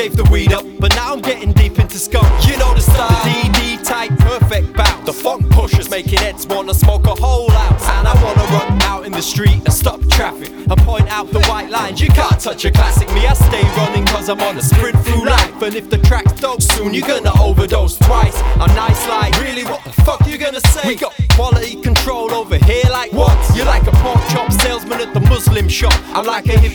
gave the weed up, but now I'm getting deep into skunk. You know the style, the DD type, perfect bounce. The funk pushers making heads wanna smoke a whole ounce. And I wanna run out in the street and stop traffic and point out the white lines. You can't touch a classic. Me, I stay running cause I'm on a sprint through life. And if the track's dope, soon you're gonna overdose twice. I'm nice like, really, what the fuck you gonna say? We got quality control over here like what? You're like a pork chop salesman at the Muslim shop. I'm like a